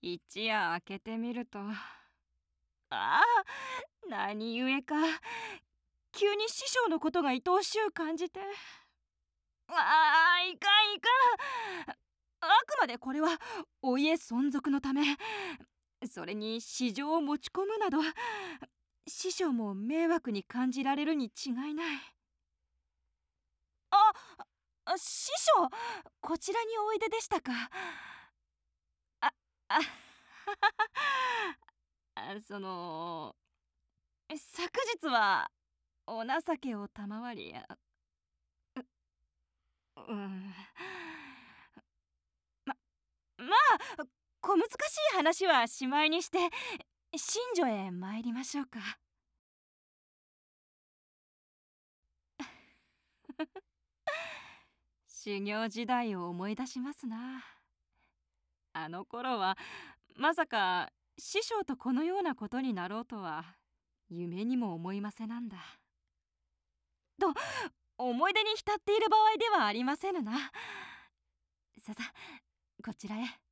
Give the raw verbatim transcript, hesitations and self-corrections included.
一夜明けてみると、ああ、何故か急に師匠のことが愛おしゅう感じて、ああ、いかんいかん。あくまでこれはお家存続のため、それに市場を持ち込むなど師匠も迷惑に感じられるに違いない。あ、あ師匠、こちらにおいででしたか。あああその昨日はお情けを賜り、あううんままあ小難しい話はしまいにして寝所へ参りましょうか。修行時代を思い出しますな。あの頃はまさか師匠とこのようなことになろうとは夢にも思いませなんだ。と思い出に浸っている場合ではありませぬな。ささこちらへ。